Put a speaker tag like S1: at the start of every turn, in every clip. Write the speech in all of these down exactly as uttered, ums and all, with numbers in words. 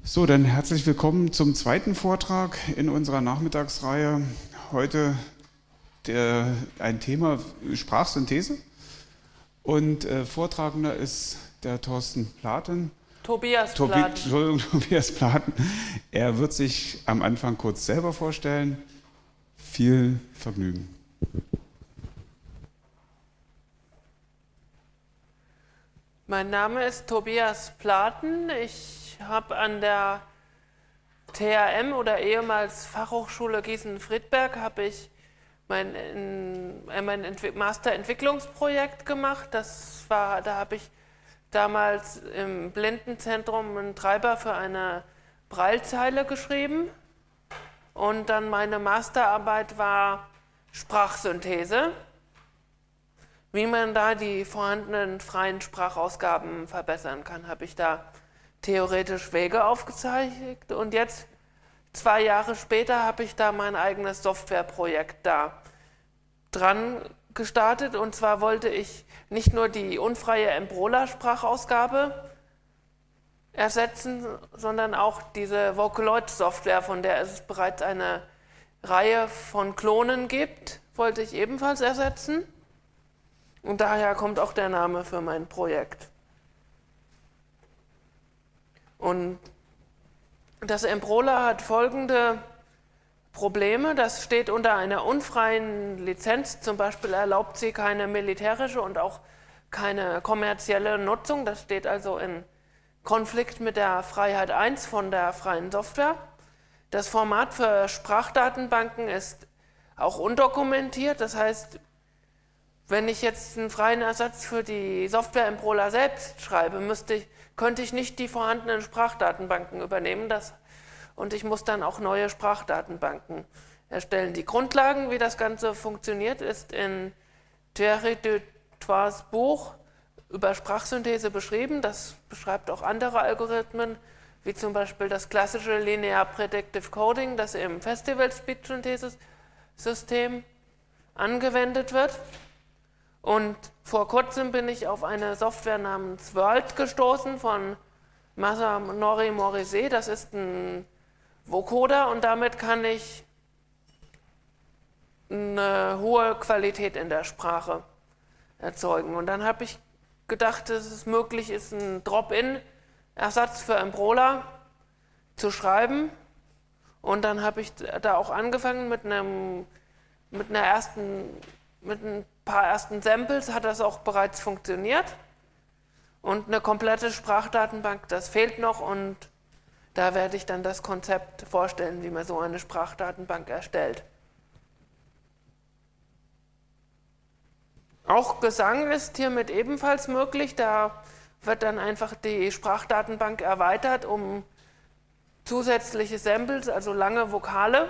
S1: So, dann herzlich willkommen zum zweiten Vortrag in unserer Nachmittagsreihe. Heute der, ein Thema Sprachsynthese und äh, Vortragender ist der Thorsten Platen.
S2: Tobias
S1: Tobi,
S2: Platen.
S1: Entschuldigung, Tobias Platen. Er wird sich am Anfang kurz selber vorstellen. Viel Vergnügen.
S2: Mein Name ist Tobias Platen. Ich habe an der T H M oder ehemals Fachhochschule Gießen-Friedberg habe ich mein, mein Entwi- Master-Entwicklungsprojekt gemacht. Das war, da habe ich damals im Blindenzentrum einen Treiber für eine Braillezeile geschrieben. Und dann meine Masterarbeit war Sprachsynthese, wie man da die vorhandenen freien Sprachausgaben verbessern kann, habe ich da theoretisch Wege aufgezeigt. Und jetzt, zwei Jahre später, habe ich da mein eigenes Softwareprojekt da dran gestartet. Und zwar wollte ich nicht nur die unfreie Embrola-Sprachausgabe ersetzen, sondern auch diese Vocaloid-Software, von der es bereits eine Reihe von Klonen gibt, wollte ich ebenfalls ersetzen. Und daher kommt auch der Name für mein Projekt. Und das Embrola hat folgende Probleme. Das steht unter einer unfreien Lizenz. Zum Beispiel erlaubt sie keine militärische und auch keine kommerzielle Nutzung. Das steht also in Konflikt mit der Freiheit eins von der freien Software. Das Format für Sprachdatenbanken ist auch undokumentiert. Das heißt, wenn ich jetzt einen freien Ersatz für die Software Embrola selbst schreibe, müsste ich, könnte ich nicht die vorhandenen Sprachdatenbanken übernehmen. Das, und ich muss dann auch neue Sprachdatenbanken erstellen. Die Grundlagen, wie das Ganze funktioniert, ist in Thierry Dutoits Buch über Sprachsynthese beschrieben. Das beschreibt auch andere Algorithmen, wie zum Beispiel das klassische Linear Predictive Coding, das im Festival Speech Synthesis System angewendet wird. Und vor kurzem bin ich auf eine Software namens World gestoßen von Masanori Morise. Das ist ein Vocoder und damit kann ich eine hohe Qualität in der Sprache erzeugen. Und dann habe ich gedacht, dass es möglich ist, einen Drop-in-Ersatz für Embrola zu schreiben. Und dann habe ich da auch angefangen mit einem, mit einer ersten, mit ein paar ersten Samples hat das auch bereits funktioniert. Und eine komplette Sprachdatenbank, das fehlt noch und da werde ich dann das Konzept vorstellen, wie man so eine Sprachdatenbank erstellt. Auch Gesang ist hiermit ebenfalls möglich. Da wird dann einfach die Sprachdatenbank erweitert um zusätzliche Samples, also lange Vokale.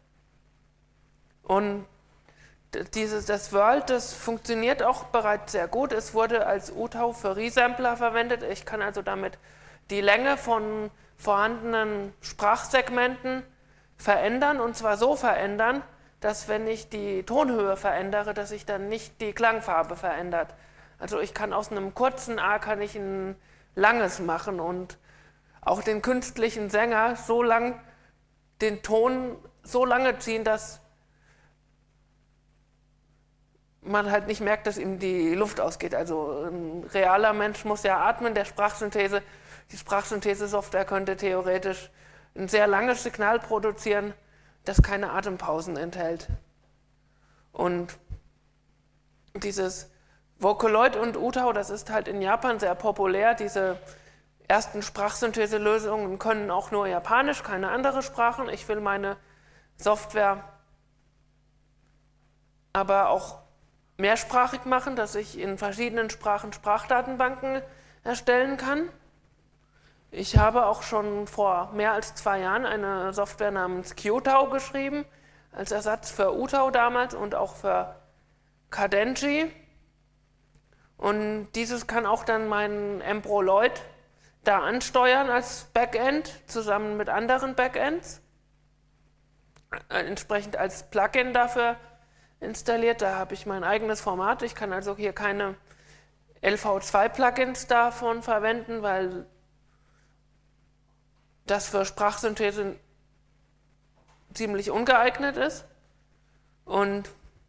S2: Und dieses, das World, das funktioniert auch bereits sehr gut. Es wurde als U T A U für Resampler verwendet. Ich kann also damit die Länge von vorhandenen Sprachsegmenten verändern und zwar so verändern, dass wenn ich die Tonhöhe verändere, dass sich dann nicht die Klangfarbe verändert. Also ich kann aus einem kurzen A kann ich ein langes machen und auch den künstlichen Sänger so lang den Ton so lange ziehen, dass man halt nicht merkt, dass ihm die Luft ausgeht. Also ein realer Mensch muss ja atmen, der Sprachsynthese, die Sprachsynthese-Software könnte theoretisch ein sehr langes Signal produzieren, das keine Atempausen enthält. Und dieses Vocaloid und U T A U, das ist halt in Japan sehr populär. Diese ersten Sprachsynthese-Lösungen können auch nur Japanisch, keine andere Sprachen. Ich will meine Software aber auch mehrsprachig machen, dass ich in verschiedenen Sprachen Sprachdatenbanken erstellen kann. Ich habe auch schon vor mehr als zwei Jahren eine Software namens Q T A U geschrieben, als Ersatz für U T A U damals und auch für Cadenji. Und dieses kann auch dann mein Embroid da ansteuern als Backend, zusammen mit anderen Backends, entsprechend als Plugin dafür installiert. Da habe ich mein eigenes Format. Ich kann also hier keine L V zwei Plugins davon verwenden, weil das für Sprachsynthese ziemlich ungeeignet ist. Und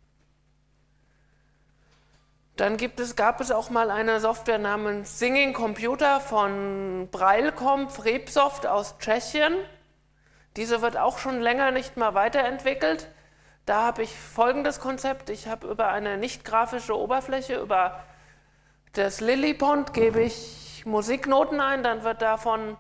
S2: dann gibt es, gab es auch mal eine Software namens Singing Computer von Braillecom Frepsoft aus Tschechien. Diese wird auch schon länger nicht mehr weiterentwickelt. Da habe ich folgendes Konzept. Ich habe über eine nicht grafische Oberfläche, über das Lillipond gebe ich Musiknoten ein, dann wird davon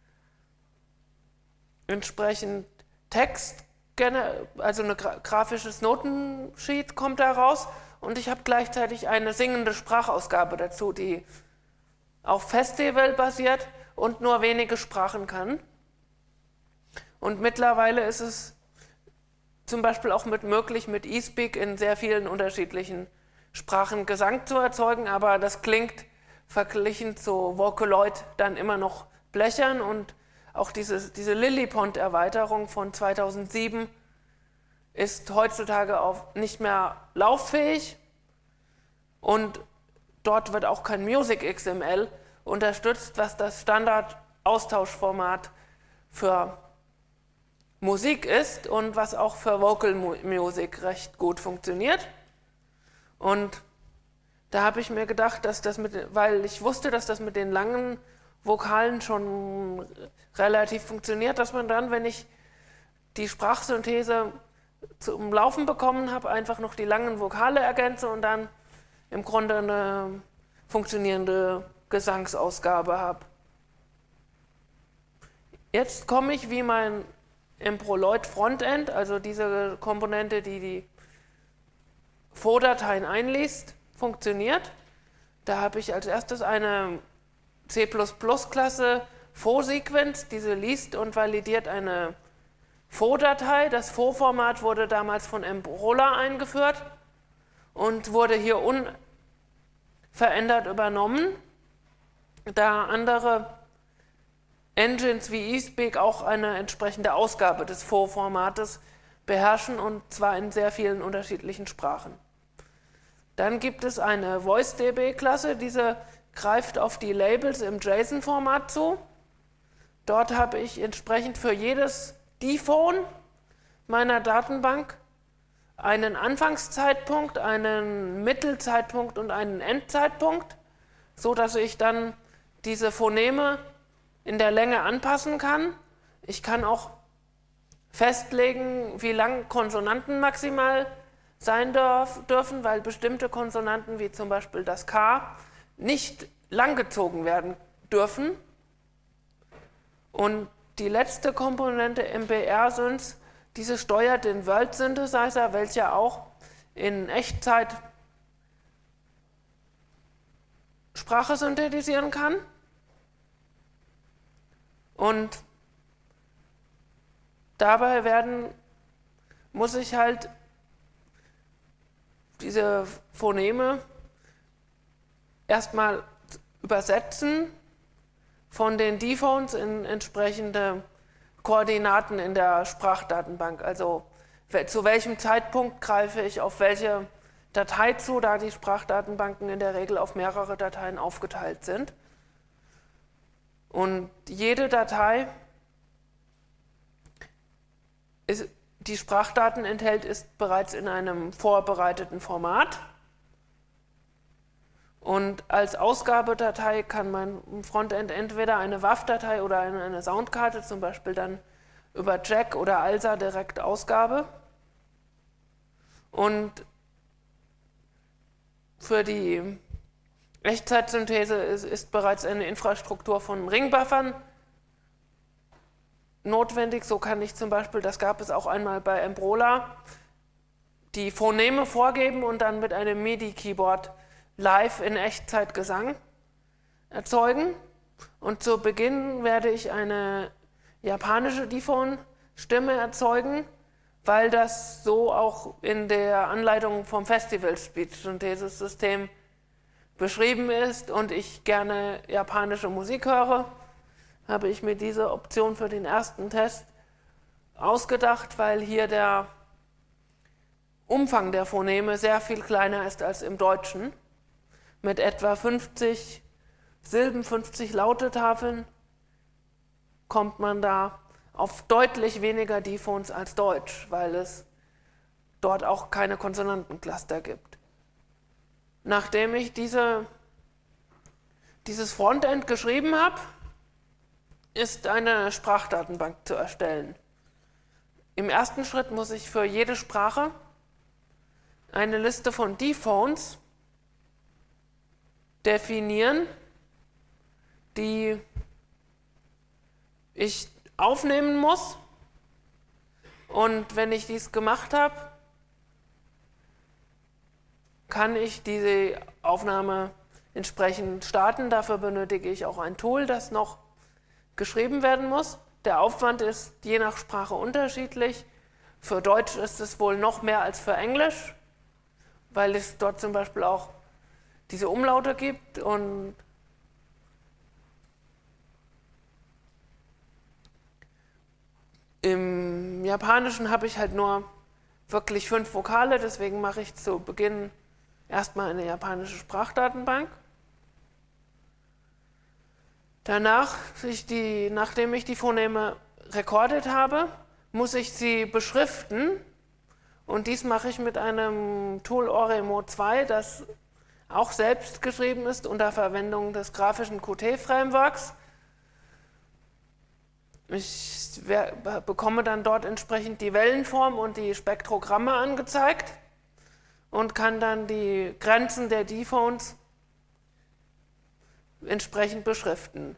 S2: entsprechend Text, also ein grafisches Notensheet kommt da raus und ich habe gleichzeitig eine singende Sprachausgabe dazu, die auf Festival basiert und nur wenige Sprachen kann. Und mittlerweile ist es zum Beispiel auch mit möglich, mit eSpeak in sehr vielen unterschiedlichen Sprachen Gesang zu erzeugen, aber das klingt verglichen zu Vocaloid dann immer noch blechern und auch diese, diese Lillipond-Erweiterung von zweitausendsieben ist heutzutage auf nicht mehr lauffähig und dort wird auch kein Music X M L unterstützt, was das Standard-Austauschformat für Musik ist und was auch für Vocal Music recht gut funktioniert. Und da habe ich mir gedacht, dass das mit, weil ich wusste, dass das mit den langen Vokalen schon relativ funktioniert, dass man dann, wenn ich die Sprachsynthese zum Laufen bekommen habe, einfach noch die langen Vokale ergänze und dann im Grunde eine funktionierende Gesangsausgabe habe. Jetzt komme ich, wie mein Improloid Frontend, also diese Komponente, die die F O-Dateien einliest, funktioniert. Da habe ich als erstes eine C plus plus-Klasse F O-Sequenz, diese liest und validiert eine F O-Datei. Das F O-Format wurde damals von Emprola eingeführt und wurde hier unverändert übernommen, da andere Engines wie eSpeak auch eine entsprechende Ausgabe des F O-Formates beherrschen und zwar in sehr vielen unterschiedlichen Sprachen. Dann gibt es eine VoiceDB-Klasse, diese greift auf die Labels im JSON-Format zu. Dort habe ich entsprechend für jedes D-Phone meiner Datenbank einen Anfangszeitpunkt, einen Mittelzeitpunkt und einen Endzeitpunkt, sodass ich dann diese Phoneme in der Länge anpassen kann. Ich kann auch festlegen, wie lang Konsonanten maximal sein darf, dürfen, weil bestimmte Konsonanten, wie zum Beispiel das K, nicht langgezogen werden dürfen. Und die letzte Komponente M B R-Synth, diese steuert den World Synthesizer, welcher auch in Echtzeit Sprache synthetisieren kann. Und dabei werden, muss ich halt diese Phoneme erstmal übersetzen von den D-Phones in entsprechende Koordinaten in der Sprachdatenbank. Also zu welchem Zeitpunkt greife ich auf welche Datei zu, da die Sprachdatenbanken in der Regel auf mehrere Dateien aufgeteilt sind. Und jede Datei, ist, die Sprachdaten enthält, ist bereits in einem vorbereiteten Format. Und als Ausgabedatei kann mein Frontend entweder eine W A V-Datei oder eine Soundkarte, zum Beispiel dann über Jack oder A L S A direkt Ausgabe. Und für die Echtzeit-Synthese ist, ist bereits eine Infrastruktur von Ringbuffern notwendig. So kann ich zum Beispiel, das gab es auch einmal bei Emprola, die Phoneme vorgeben und dann mit einem MIDI-Keyboard live in Echtzeit Gesang erzeugen. Und zu Beginn werde ich eine japanische D-Phone-Stimme erzeugen, weil das so auch in der Anleitung vom Festival-Speech-Synthesis-System beschrieben ist und ich gerne japanische Musik höre, habe ich mir diese Option für den ersten Test ausgedacht, weil hier der Umfang der Phoneme sehr viel kleiner ist als im Deutschen, mit etwa fünfzig Silben, fünfzig Lautetafeln kommt man da auf deutlich weniger Diphones als Deutsch, weil es dort auch keine Konsonantencluster gibt. Nachdem ich diese, dieses Frontend geschrieben habe, ist eine Sprachdatenbank zu erstellen. Im ersten Schritt muss ich für jede Sprache eine Liste von Diphones definieren, die ich aufnehmen muss. Und wenn ich dies gemacht habe, kann ich diese Aufnahme entsprechend starten. Dafür benötige ich auch ein Tool, das noch geschrieben werden muss. Der Aufwand ist je nach Sprache unterschiedlich. Für Deutsch ist es wohl noch mehr als für Englisch, weil es dort zum Beispiel auch diese Umlaute gibt. Und im Japanischen habe ich halt nur wirklich fünf Vokale, deswegen mache ich zu Beginn erstmal eine japanische Sprachdatenbank. Danach, ich die, nachdem ich die Phoneme rekordet habe, muss ich sie beschriften. Und dies mache ich mit einem Tool Oremo zwei, das auch selbst geschrieben ist unter Verwendung des grafischen Qt Frameworks. Ich bekomme dann dort entsprechend die Wellenform und die Spektrogramme angezeigt und kann dann die Grenzen der Diphones entsprechend beschriften.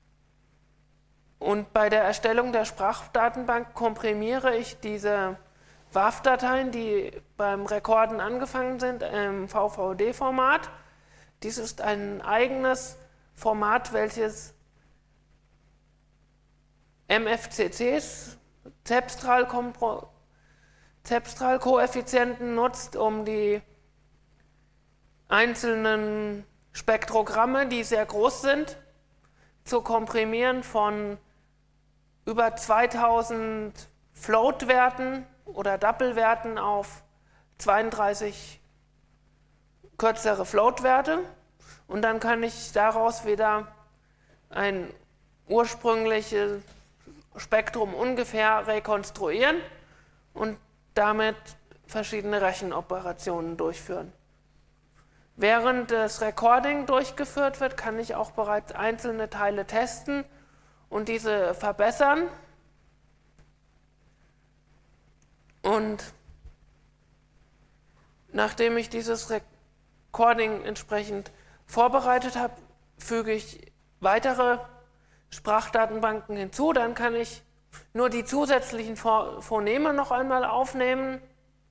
S2: Und bei der Erstellung der Sprachdatenbank komprimiere ich diese W A V-Dateien, die beim Rekorden angefangen sind, im V V D-Format. Dies ist ein eigenes Format, welches M F C Cs, Cepstral-Koeffizienten nutzt, um die einzelnen Spektrogramme, die sehr groß sind, zu komprimieren von über zweitausend Float-Werten oder Double-Werten auf zweiunddreißig kürzere Float-Werte. Und dann kann ich daraus wieder ein ursprüngliches Spektrum ungefähr rekonstruieren und damit verschiedene Rechenoperationen durchführen. Während das Recording durchgeführt wird, kann ich auch bereits einzelne Teile testen und diese verbessern. Und nachdem ich dieses Recording entsprechend vorbereitet habe, füge ich weitere Sprachdatenbanken hinzu. Dann kann ich nur die zusätzlichen Phoneme noch einmal aufnehmen.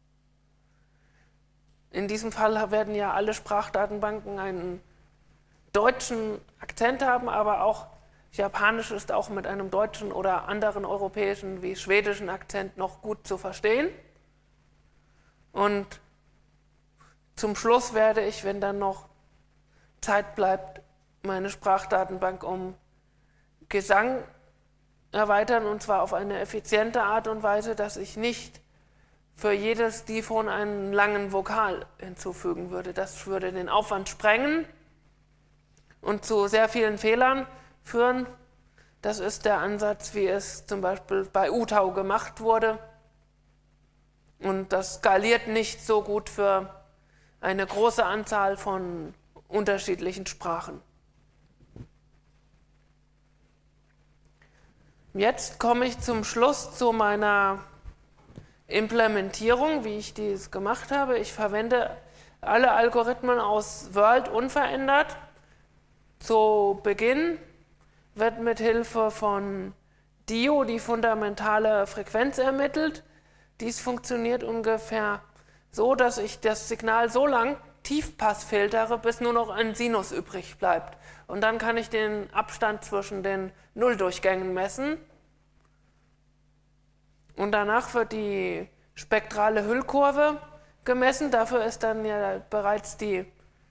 S2: In diesem Fall werden ja alle Sprachdatenbanken einen deutschen Akzent haben, aber auch Japanisch ist auch mit einem deutschen oder anderen europäischen wie schwedischen Akzent noch gut zu verstehen. Und zum Schluss werde ich, wenn dann noch Zeit bleibt, meine Sprachdatenbank um Gesang erweitern, und zwar auf eine effiziente Art und Weise, dass ich nicht für jedes Diphon einen langen Vokal hinzufügen würde. Das würde den Aufwand sprengen und zu sehr vielen Fehlern führen. Das ist der Ansatz, wie es zum Beispiel bei U-Tau gemacht wurde. Und das skaliert nicht so gut für eine große Anzahl von unterschiedlichen Sprachen. Jetzt komme ich zum Schluss zu meiner Implementierung, wie ich dies gemacht habe. Ich verwende alle Algorithmen aus World unverändert. Zu Beginn wird mit Hilfe von D I O die fundamentale Frequenz ermittelt. Dies funktioniert ungefähr so, dass ich das Signal so lang Tiefpass filtere, bis nur noch ein Sinus übrig bleibt. Und dann kann ich den Abstand zwischen den Nulldurchgängen messen. Und danach wird die spektrale Hüllkurve gemessen. Dafür ist dann ja bereits die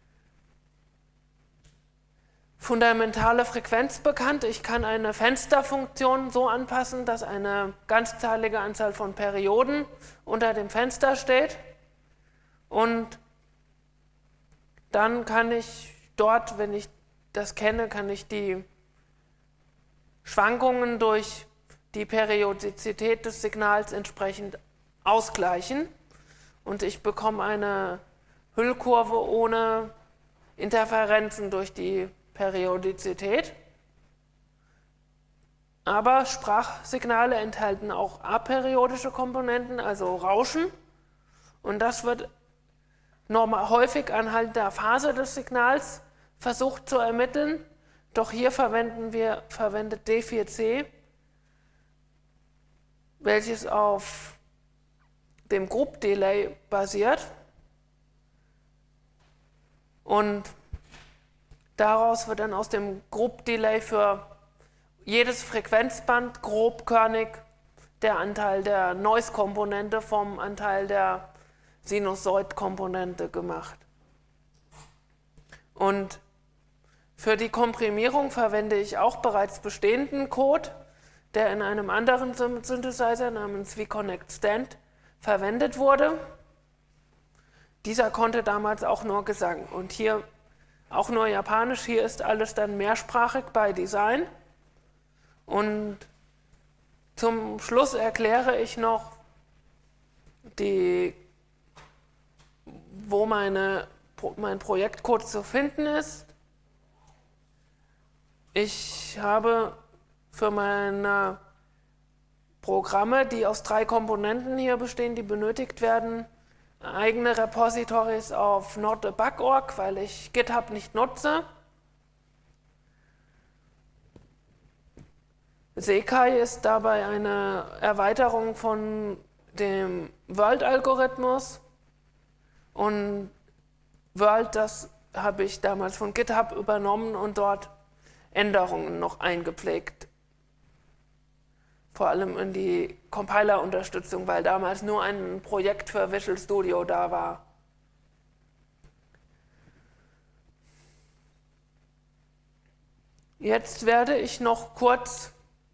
S2: fundamentale Frequenz bekannt. Ich kann eine Fensterfunktion so anpassen, dass eine ganzzahlige Anzahl von Perioden unter dem Fenster steht. Und dann kann ich dort, wenn ich das kenne, kann ich die Schwankungen durch die Periodizität des Signals entsprechend ausgleichen und ich bekomme eine Hüllkurve ohne Interferenzen durch die Periodizität. Aber Sprachsignale enthalten auch aperiodische Komponenten, also Rauschen. Und das wird normal, häufig anhand der Phase des Signals versucht zu ermitteln. Doch hier verwenden wir verwendet D vier C, welches auf dem Group Delay basiert. Und daraus wird dann aus dem Group Delay für jedes Frequenzband grobkörnig der Anteil der Noise-Komponente vom Anteil der Sinusoid-Komponente gemacht. Und für die Komprimierung verwende ich auch bereits bestehenden Code, der in einem anderen Synthesizer namens vConnect Stand verwendet wurde. Dieser konnte damals auch nur Gesang und hier auch nur Japanisch. Hier ist alles dann mehrsprachig bei Design. Und zum Schluss erkläre ich noch, die, wo meine, mein Projektcode zu finden ist. Ich habe für meine Programme, die aus drei Komponenten hier bestehen, die benötigt werden, eigene Repositories auf notdebug punkt org, weil ich GitHub nicht nutze. Sekai ist dabei eine Erweiterung von dem World-Algorithmus und World, das habe ich damals von GitHub übernommen und dort Änderungen noch eingepflegt. Vor allem in die Compiler-Unterstützung, weil damals nur ein Projekt für Visual Studio da war. Jetzt werde ich noch kurz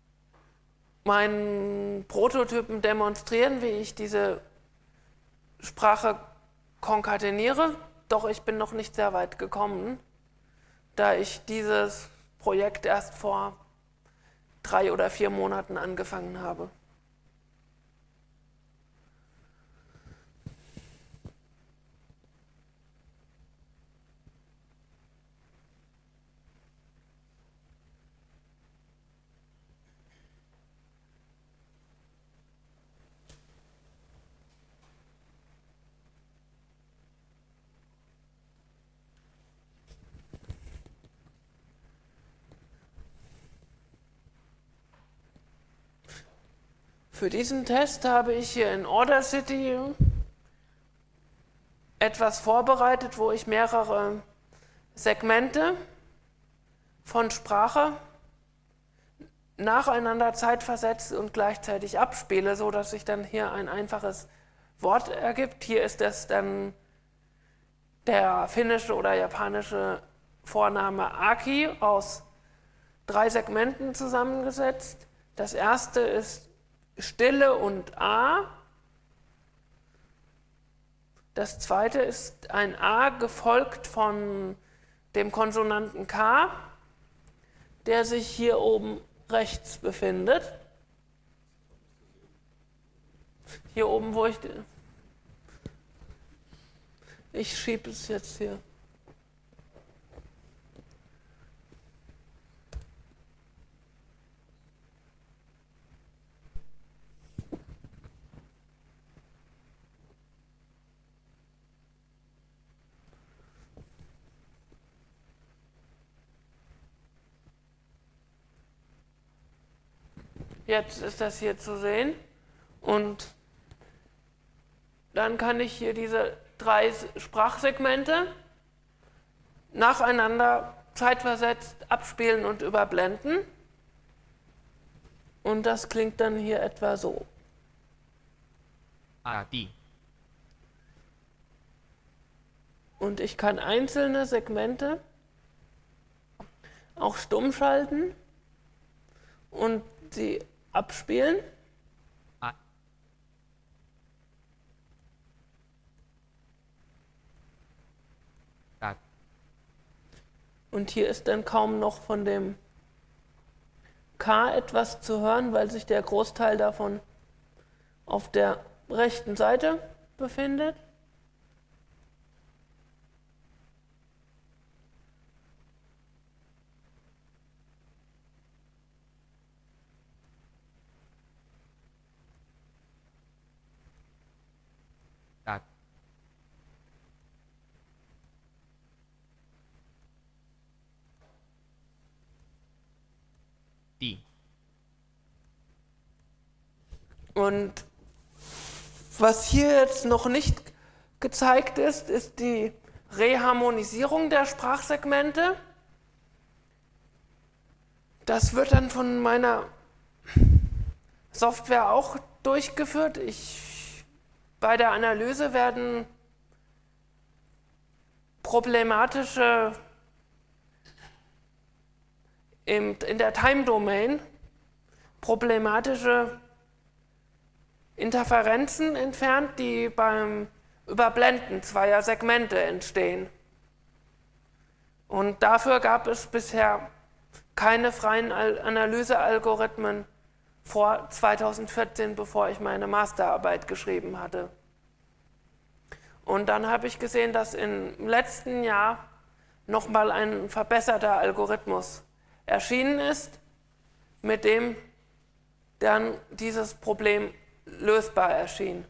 S2: meinen Prototypen demonstrieren, wie ich diese Sprache konkateniere. Doch ich bin noch nicht sehr weit gekommen, da ich dieses Projekt erst vor drei oder vier Monaten angefangen habe. Für diesen Test habe ich hier in Audacity etwas vorbereitet, wo ich mehrere Segmente von Sprache nacheinander zeitversetzt und gleichzeitig abspiele, sodass sich dann hier ein einfaches Wort ergibt. Hier ist es dann der finnische oder japanische Vorname Aki aus drei Segmenten zusammengesetzt. Das erste ist Stille und A. Das zweite ist ein A gefolgt von dem Konsonanten K, der sich hier oben rechts befindet. Hier oben, wo ich... Ich schiebe es jetzt hier. Jetzt ist das hier zu sehen und dann kann ich hier diese drei Sprachsegmente nacheinander zeitversetzt abspielen und überblenden und das klingt dann hier etwa so.
S3: Ah, die.
S2: Und ich kann einzelne Segmente auch stumm schalten und sie abspielen.
S3: Ah. Da.
S2: Und hier ist dann kaum noch von dem K etwas zu hören, weil sich der Großteil davon auf der rechten Seite befindet.
S3: Da. Die.
S2: Und was hier jetzt noch nicht gezeigt ist, ist die Reharmonisierung der Sprachsegmente. Das wird dann von meiner Software auch durchgeführt. Ich, bei der Analyse werden problematische im, in der Time-Domain problematische Interferenzen entfernt, die beim Überblenden zweier Segmente entstehen. Und dafür gab es bisher keine freien Analysealgorithmen vor zweitausendvierzehn, bevor ich meine Masterarbeit geschrieben hatte. Und dann habe ich gesehen, dass im letzten Jahr nochmal ein verbesserter Algorithmus erschienen ist, mit dem dann dieses Problem lösbar erschien.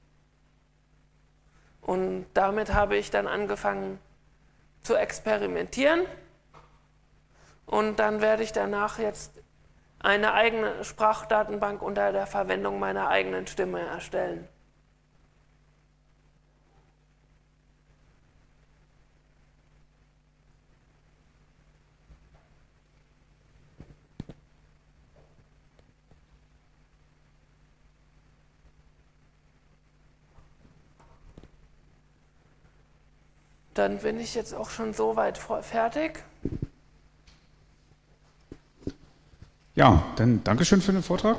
S2: Und damit habe ich dann angefangen zu experimentieren. Und dann werde ich danach jetzt eine eigene Sprachdatenbank unter der Verwendung meiner eigenen Stimme erstellen. Dann bin ich jetzt auch schon so weit fertig.
S1: Ja, dann Dankeschön für den Vortrag.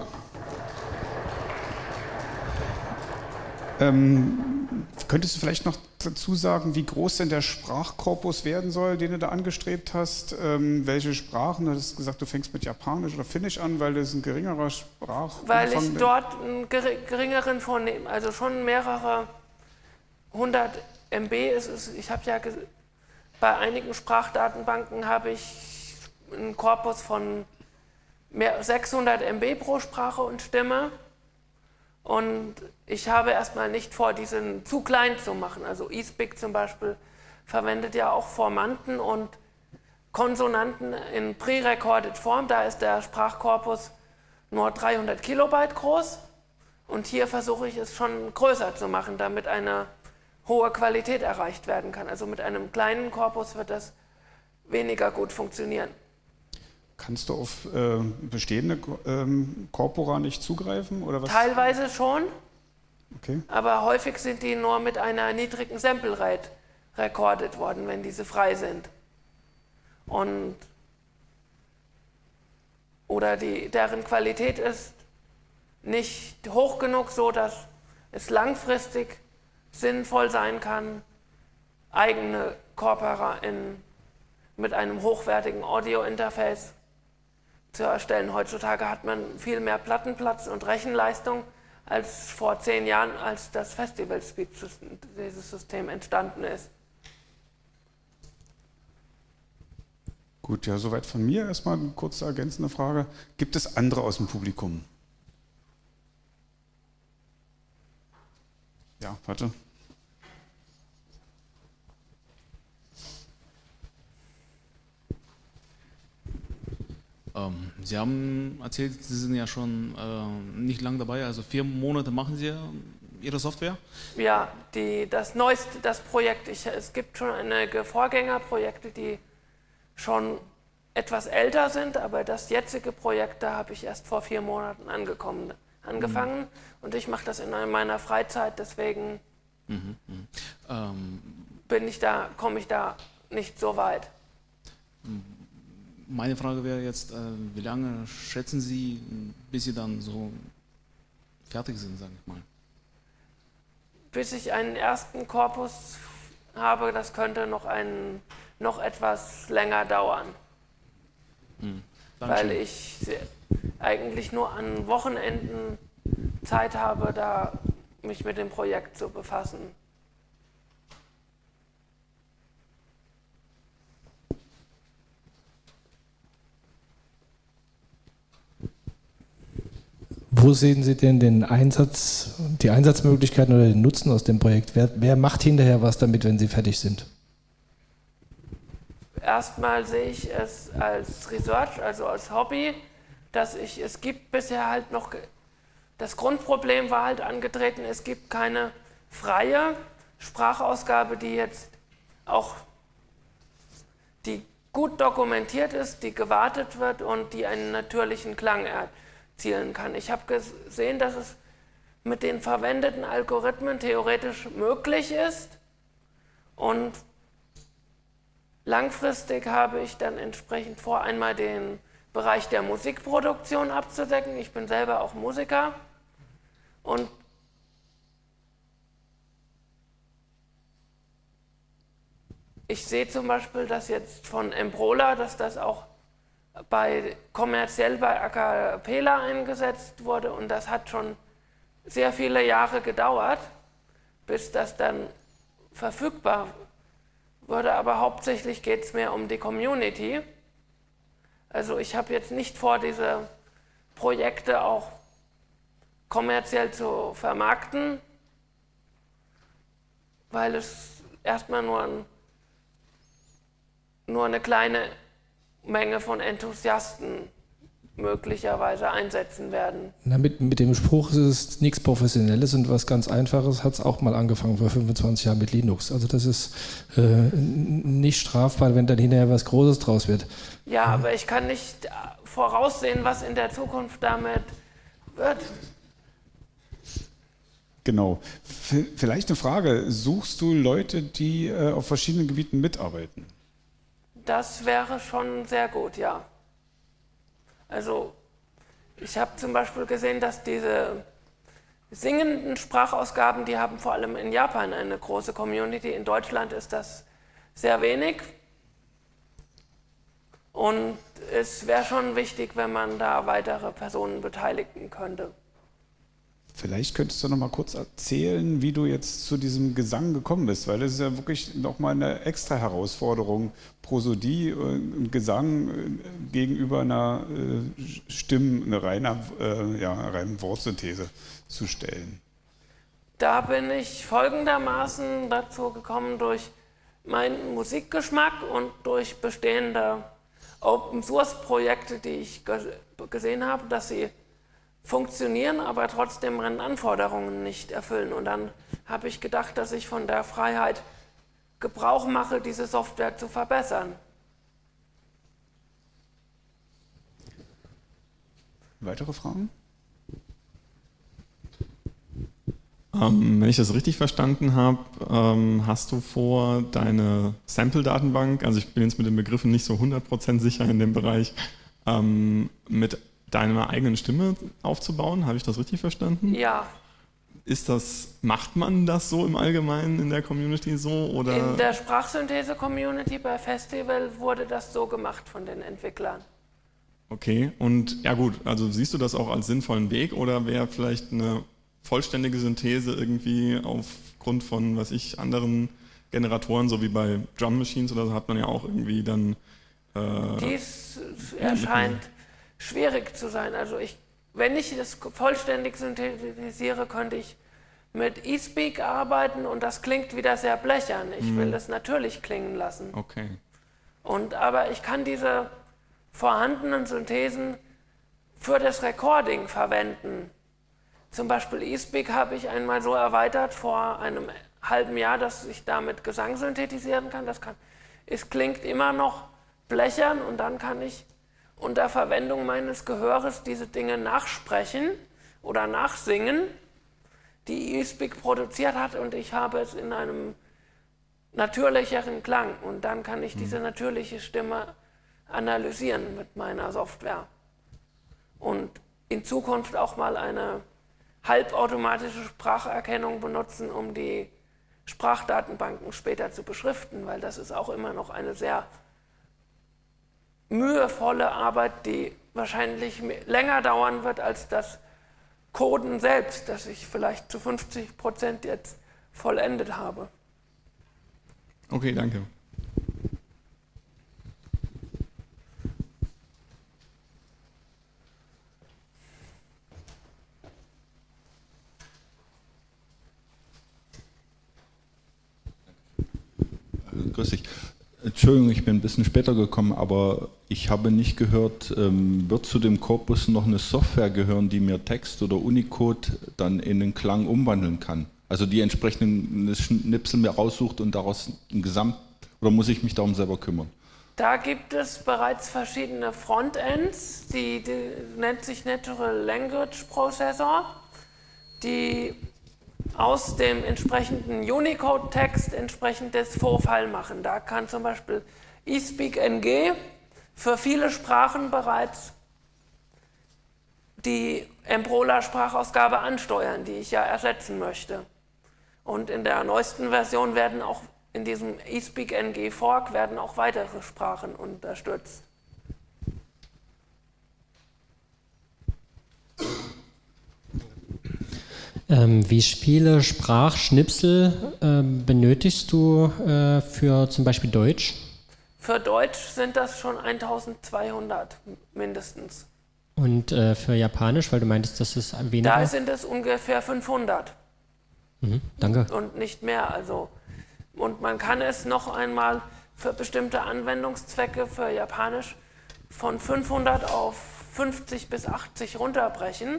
S1: Ähm, könntest du vielleicht noch dazu sagen, wie groß denn der Sprachkorpus werden soll, den du da angestrebt hast? Ähm, welche Sprachen? Du hast gesagt, du fängst mit Japanisch oder Finnisch an, weil das ein geringerer Sprachumfang
S2: Weil ich dort einen geringeren vornehme, also schon mehrere hundert Megabyte ist es. Ich habe ja bei einigen Sprachdatenbanken habe ich einen Korpus von mehr, sechshundert Megabyte pro Sprache und Stimme. Und ich habe erstmal nicht vor, diesen zu klein zu machen. Also eSpeak zum Beispiel verwendet ja auch Formanten und Konsonanten in pre-recorded Form. Da ist der Sprachkorpus nur dreihundert Kilobyte groß. Und hier versuche ich es schon größer zu machen, damit eine hohe Qualität erreicht werden kann. Also mit einem kleinen Korpus wird das weniger gut funktionieren.
S1: Kannst du auf äh, bestehende ähm, Corpora nicht zugreifen? Oder was?
S2: Teilweise schon,
S1: okay.
S2: Aber häufig sind die nur mit einer niedrigen Sample Rate recorded worden, wenn diese frei sind. Und oder die, deren Qualität ist nicht hoch genug, so dass es langfristig sinnvoll sein kann, eigene Corpora in, mit einem hochwertigen Audio-Interface zu erstellen. Heutzutage hat man viel mehr Plattenplatz und Rechenleistung als vor zehn Jahren, als das Festival Speech, dieses System entstanden ist.
S1: Gut, ja, soweit von mir. Erstmal eine kurze ergänzende Frage. Gibt es andere aus dem Publikum? Ja, warte.
S3: Ähm, Sie haben erzählt, Sie sind ja schon äh, nicht lang dabei, also vier Monate machen Sie Ihre Software?
S2: Ja, die, das neueste, das Projekt, ich, es gibt schon einige Vorgängerprojekte, die schon etwas älter sind, aber das jetzige Projekt, da habe ich erst vor vier Monaten angekommen, angefangen mhm. und ich mache das in meiner Freizeit, deswegen mhm, mh. ähm, bin ich da, komme ich da nicht so weit.
S3: Meine Frage wäre jetzt, äh, wie lange schätzen Sie, bis Sie dann so fertig sind, sage ich mal?
S2: Bis ich einen ersten Korpus habe, das könnte noch, ein, noch etwas länger dauern.
S3: Hm.
S2: Dankeschön. Weil ich eigentlich nur an Wochenenden Zeit habe, da mich mit dem Projekt zu befassen.
S4: Wo sehen Sie denn den Einsatz, die Einsatzmöglichkeiten oder den Nutzen aus dem Projekt? Wer, wer macht hinterher was damit, wenn Sie fertig sind?
S2: Erstmal sehe ich es als Research, also als Hobby, dass ich, es gibt bisher halt noch, das Grundproblem war halt angetreten, es gibt keine freie Sprachausgabe, die jetzt auch, die gut dokumentiert ist, die gewartet wird und die einen natürlichen Klang erzielen kann. Ich habe gesehen, dass es mit den verwendeten Algorithmen theoretisch möglich ist und langfristig habe ich dann entsprechend vor, einmal den Bereich der Musikproduktion abzudecken. Ich bin selber auch Musiker und ich sehe zum Beispiel, dass jetzt von Embrola, dass das auch bei, kommerziell bei A Cappella eingesetzt wurde und das hat schon sehr viele Jahre gedauert, bis das dann verfügbar wurde, aber hauptsächlich geht es mir um die Community. Also ich habe jetzt nicht vor, diese Projekte auch kommerziell zu vermarkten, weil es erstmal nur, ein, nur eine kleine Menge von Enthusiasten möglicherweise einsetzen werden.
S4: Na, mit, mit dem Spruch, es ist nichts Professionelles und was ganz Einfaches, hat es auch mal angefangen vor fünfundzwanzig Jahren mit Linux. Also das ist äh, nicht strafbar, wenn dann hinterher was Großes draus wird.
S2: Ja, aber ich kann nicht voraussehen, was in der Zukunft damit wird.
S1: Genau. V- vielleicht eine Frage. Suchst du Leute, die äh, auf verschiedenen Gebieten mitarbeiten?
S2: Das wäre schon sehr gut, ja. Also ich habe zum Beispiel gesehen, dass diese singenden Sprachausgaben, die haben vor allem in Japan eine große Community. In Deutschland ist das sehr wenig. Und es wäre schon wichtig, wenn man da weitere Personen beteiligen könnte.
S1: Vielleicht könntest du noch mal kurz erzählen, wie du jetzt zu diesem Gesang gekommen bist, weil das ist ja wirklich noch mal eine extra Herausforderung, Prosodie und Gesang gegenüber einer Stimme, einer reinen, ja, reinen Wortsynthese zu stellen.
S2: Da bin ich folgendermaßen dazu gekommen durch meinen Musikgeschmack und durch bestehende Open-Source-Projekte, die ich gesehen habe, dass sie funktionieren, aber trotzdem Anforderungen nicht erfüllen. Und dann habe ich gedacht, dass ich von der Freiheit Gebrauch mache, diese Software zu verbessern.
S1: Weitere Fragen?
S5: Ähm, wenn ich das richtig verstanden habe, ähm, hast du vor, deine Sample-Datenbank, also ich bin jetzt mit den Begriffen nicht so hundert Prozent sicher in dem Bereich, ähm, mit deiner eigenen Stimme aufzubauen. Habe ich das richtig verstanden?
S2: Ja.
S5: Ist das, macht man das so im Allgemeinen in der Community so? Oder?
S2: In der Sprachsynthese-Community bei Festival wurde das so gemacht von den Entwicklern.
S5: Okay, und ja gut, also siehst du das auch als sinnvollen Weg oder wäre vielleicht eine vollständige Synthese irgendwie aufgrund von, was ich, anderen Generatoren, so wie bei Drum Machines oder so, hat man ja auch irgendwie dann... Äh,
S2: Dies erscheint schwierig zu sein. Also ich, wenn ich das vollständig synthetisiere, könnte ich mit eSpeak arbeiten und das klingt wieder sehr blechern. Ich hm. will es natürlich klingen lassen.
S5: Okay.
S2: Und, aber ich kann diese vorhandenen Synthesen für das Recording verwenden. Zum Beispiel eSpeak habe ich einmal so erweitert vor einem halben Jahr, dass ich damit Gesang synthetisieren kann. Das kann. Es klingt immer noch blechern und dann kann ich unter Verwendung meines Gehöres diese Dinge nachsprechen oder nachsingen, die eSpeak produziert hat und ich habe es in einem natürlicheren Klang und dann kann ich diese natürliche Stimme analysieren mit meiner Software und in Zukunft auch mal eine halbautomatische Spracherkennung benutzen, um die Sprachdatenbanken später zu beschriften, weil das ist auch immer noch eine sehr mühevolle Arbeit, die wahrscheinlich länger dauern wird als das Coden selbst, das ich vielleicht zu fünfzig Prozent jetzt vollendet habe.
S5: Okay, danke.
S6: Grüß dich. Entschuldigung, ich bin ein bisschen später gekommen, aber ich habe nicht gehört, ähm, wird zu dem Korpus noch eine Software gehören, die mir Text oder Unicode dann in den Klang umwandeln kann? Also die entsprechenden Schnipsel mir raussucht und daraus ein Gesamt, oder muss ich mich darum selber kümmern?
S2: Da gibt es bereits verschiedene Frontends, die, die nennt sich Natural Language Processor, die aus dem entsprechenden Unicode-Text entsprechendes Vorfall machen. Da kann zum Beispiel eSpeakNG für viele Sprachen bereits die Embrola-Sprachausgabe ansteuern, die ich ja ersetzen möchte. Und in der neuesten Version werden auch in diesem eSpeakNG-Fork werden auch weitere Sprachen unterstützt.
S7: Ähm, wie viele Sprachschnipsel ähm, benötigst du äh, für zum Beispiel Deutsch?
S2: Für Deutsch sind das schon eintausendzweihundert mindestens.
S7: Und äh, für Japanisch, weil du meintest, das ist weniger?
S2: Da sind es ungefähr fünfhundert.
S7: Mhm, danke.
S2: Und nicht mehr. Also. Und man kann es noch einmal für bestimmte Anwendungszwecke für Japanisch von fünfhundert auf fünfzig bis achtzig runterbrechen,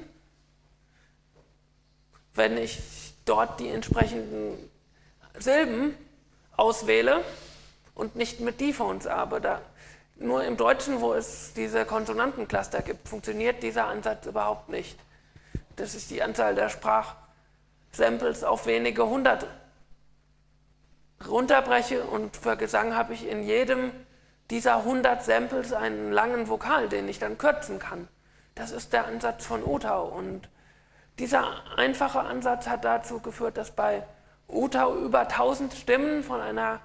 S2: wenn ich dort die entsprechenden Silben auswähle und nicht mit Diphones arbeite. Nur im Deutschen, wo es diese Konsonantencluster gibt, funktioniert dieser Ansatz überhaupt nicht. Dass ich die Anzahl der Sprachsamples auf wenige hundert runterbreche und für Gesang habe ich in jedem dieser hundert Samples einen langen Vokal, den ich dann kürzen kann. Das ist der Ansatz von Utau und dieser einfache Ansatz hat dazu geführt, dass bei Utau über tausend Stimmen von einer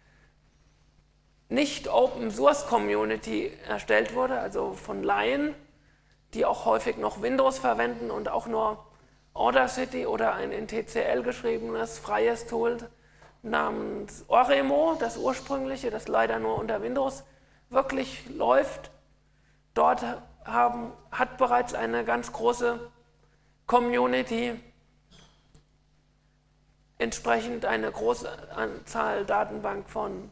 S2: Nicht-Open-Source-Community erstellt wurde, also von Laien, die auch häufig noch Windows verwenden und auch nur Audacity oder ein in T C L geschriebenes freies Tool namens Oremo, das ursprüngliche, das leider nur unter Windows wirklich läuft. Dort haben, hat bereits eine ganz große Community entsprechend eine große Anzahl Datenbank von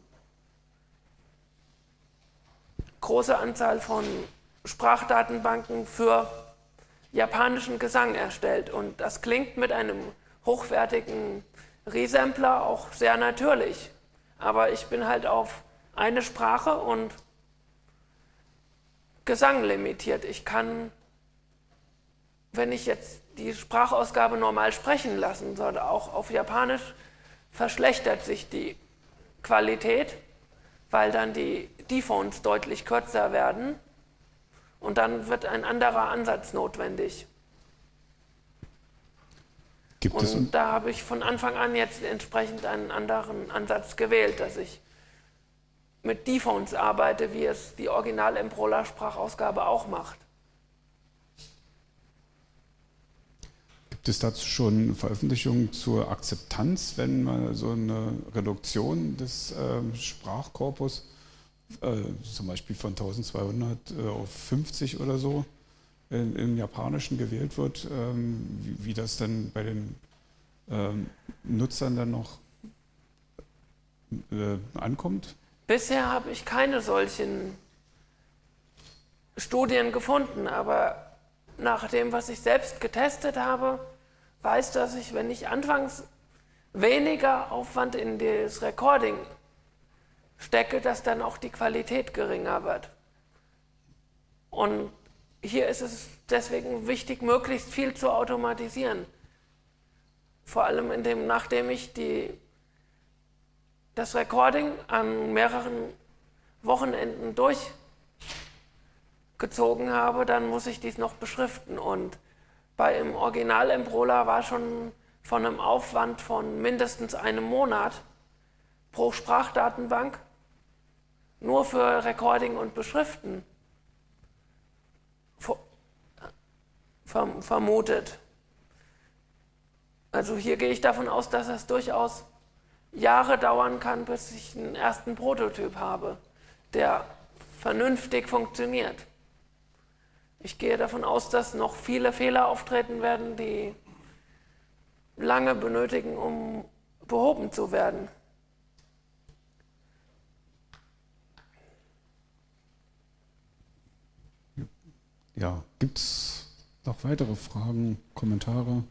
S2: große Anzahl von Sprachdatenbanken für japanischen Gesang erstellt. Und das klingt mit einem hochwertigen Resampler auch sehr natürlich. Aber ich bin halt auf eine Sprache und Gesang limitiert. Ich kann, wenn ich jetzt die Sprachausgabe normal sprechen lassen sollte, auch auf Japanisch, verschlechtert sich die Qualität, weil dann die Diphones deutlich kürzer werden und dann wird ein anderer Ansatz notwendig.
S1: Gibt
S2: und
S1: es
S2: da habe ich von Anfang an jetzt entsprechend einen anderen Ansatz gewählt, dass ich mit Diphones arbeite, wie es die Original-Embrola-Sprachausgabe auch macht.
S1: Gibt es dazu schon Veröffentlichungen zur Akzeptanz, wenn man so eine Reduktion des äh, Sprachkorpus, äh, zum Beispiel von eintausendzweihundert äh, auf fünfzig oder so, in, im Japanischen gewählt wird, ähm, wie, wie das dann bei den ähm, Nutzern dann noch äh, ankommt?
S2: Bisher habe ich keine solchen Studien gefunden, aber nach dem, was ich selbst getestet habe, weiß, dass ich, wenn ich anfangs weniger Aufwand in das Recording stecke, dass dann auch die Qualität geringer wird. Und hier ist es deswegen wichtig, möglichst viel zu automatisieren. Vor allem in dem, nachdem ich die, das Recording an mehreren Wochenenden durchgezogen habe, dann muss ich dies noch beschriften. Und bei im Original Embrola war schon von einem Aufwand von mindestens einem Monat pro Sprachdatenbank nur für Recording und Beschriften vermutet. Also hier gehe ich davon aus, dass es durchaus Jahre dauern kann, bis ich einen ersten Prototyp habe, der vernünftig funktioniert. Ich gehe davon aus, dass noch viele Fehler auftreten werden, die lange benötigen, um behoben zu werden.
S1: Ja, gibt es noch weitere Fragen, Kommentare?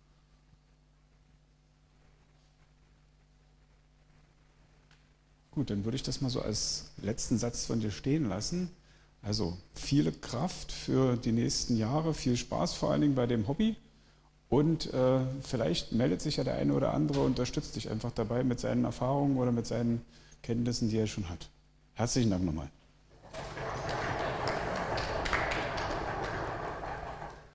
S1: Gut, dann würde ich das mal so als letzten Satz von dir stehen lassen. Also viel Kraft für die nächsten Jahre, viel Spaß vor allen Dingen bei dem Hobby und äh, vielleicht meldet sich ja der eine oder andere und unterstützt dich einfach dabei mit seinen Erfahrungen oder mit seinen Kenntnissen, die er schon hat. Herzlichen Dank nochmal.